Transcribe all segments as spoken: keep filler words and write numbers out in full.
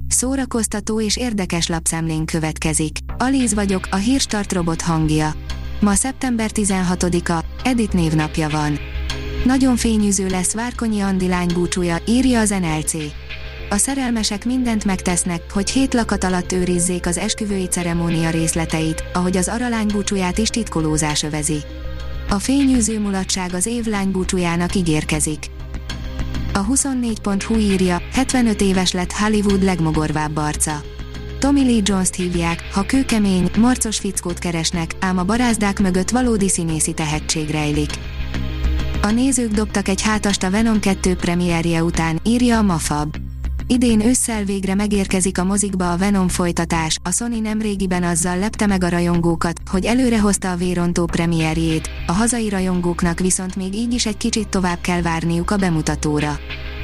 Szórakoztató és érdekes lapszemlén következik. Alíz vagyok, a Hírstart robot hangja. Ma szeptember tizenhatodika, Edith névnapja van. Nagyon fényűző lesz Várkonyi Andi lánybúcsúja, írja az en el cé. A szerelmesek mindent megtesznek, hogy hét lakat alatt őrizzék az esküvői ceremónia részleteit, ahogy az ara lánybúcsúját is titkolózás övezi. A fényűző mulatság az év lánybúcsújának ígérkezik. A huszonnégy pont hu írja, hetvenöt éves lett Hollywood legmogorvább arca. Tommy Lee Jones-t hívják, ha kőkemény, marcos fickót keresnek, ám a barázdák mögött valódi színészi tehetség rejlik. A nézők dobtak egy hátast a Venom kettő premierje után, írja a Mafab. Idén ősszel végre megérkezik a mozikba a Venom folytatás, a Sony nemrégiben azzal lepte meg a rajongókat, hogy előrehozta a vérontó premierjét, a hazai rajongóknak viszont még így is egy kicsit tovább kell várniuk a bemutatóra.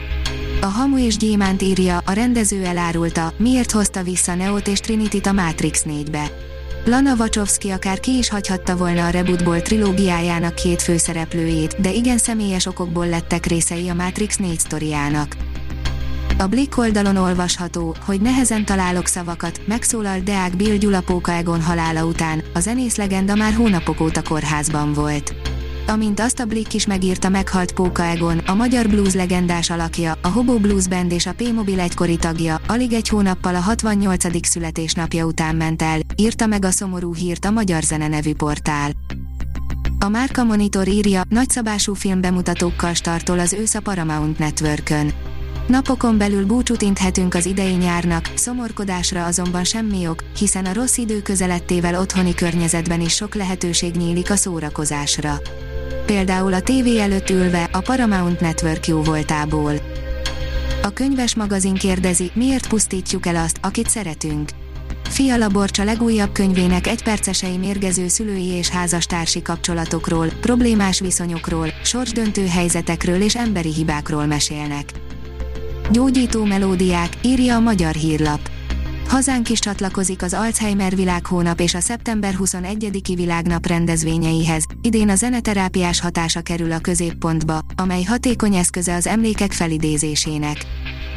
A Hamu és Gyémánt írja, a rendező elárulta, miért hozta vissza Neót és Trinityt a Matrix négybe. Lana Wachowski akár ki is hagyhatta volna a rebootból trilógiájának két főszereplőjét, de igen személyes okokból lettek részei a Matrix négy sztoriának. A Blick oldalon olvasható, hogy nehezen találok szavakat, megszólalt Deák Bill Gyula Póka Egon halála után, a zenész legenda már hónapok óta kórházban volt. Amint azt a Blick is megírta, meghalt Póka Egon, a magyar blues legendás alakja, a Hobo Blues Band és a P-Mobil egykori tagja, alig egy hónappal a hatvannyolcadik születésnapja után ment el, írta meg a szomorú hírt a Magyar Zene nevű portál. A Márka Monitor írja, nagyszabású filmbemutatókkal startol az ősz a Paramount Networkön. Napokon belül búcsút inthetünk az idei nyárnak, szomorkodásra azonban semmi ok, hiszen a rossz idő közelettével otthoni környezetben is sok lehetőség nyílik a szórakozásra. Például a tévé előtt ülve, a Paramount Network jóvoltából. A könyves magazin kérdezi, miért pusztítjuk el azt, akit szeretünk. Fiala Borcsa legújabb könyvének egypercesei mérgező szülői és házastársi kapcsolatokról, problémás viszonyokról, sorsdöntő helyzetekről és emberi hibákról mesélnek. Gyógyító melódiák, írja a Magyar Hírlap. Hazánk is csatlakozik az Alzheimer világhónap és a szeptember huszonegyediki világnap rendezvényeihez, idén a zeneterápiás hatása kerül a középpontba, amely hatékony eszköze az emlékek felidézésének.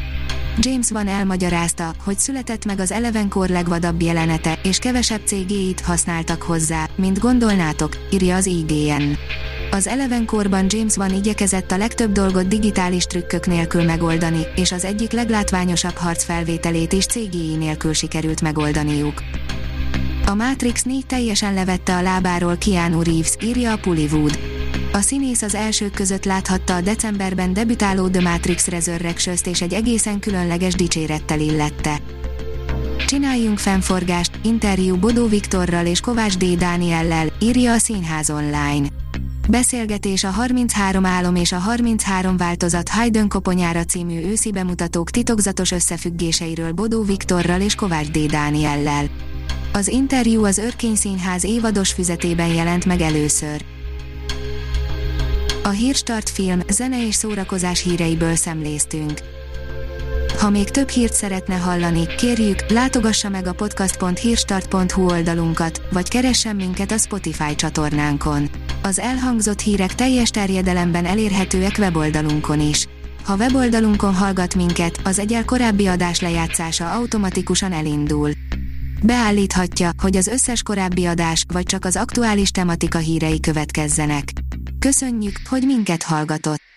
James Wan elmagyarázta, hogy született meg az Eleven-kor legvadabb jelenete, és kevesebb cé gé í-t használtak hozzá, mint gondolnátok, írja az i gé en. Az Eleven-korban James Wan igyekezett a legtöbb dolgot digitális trükkök nélkül megoldani, és az egyik leglátványosabb harcfelvételét is cé gé í nélkül sikerült megoldaniuk. A Matrix négy teljesen levette a lábáról Keanu Reeves, írja a Pullywood. A színész az elsők között láthatta a decemberben debütáló The Matrix Resurrections-t és egy egészen különleges dicsérettel illette. Csináljunk fennforgást, interjú Bodó Viktorral és Kovács D. Dániellel, írja a Színház online. Beszélgetés a harminchárom álom és a harminchárom változat Haydn koponyára című őszi bemutatók titokzatos összefüggéseiről Bodó Viktorral és Kovács D. Dániellel. Az interjú az Örkény Színház évados füzetében jelent meg először. A Hírstart film, zene és szórakozás híreiből szemléztünk. Ha még több hírt szeretne hallani, kérjük, látogassa meg a podcast pont hírstart pont hu oldalunkat, vagy keressen minket a Spotify csatornánkon. Az elhangzott hírek teljes terjedelemben elérhetőek weboldalunkon is. Ha weboldalunkon hallgat minket, az egyel korábbi adás lejátszása automatikusan elindul. Beállíthatja, hogy az összes korábbi adás, vagy csak az aktuális tematika hírei következzenek. Köszönjük, hogy minket hallgatott!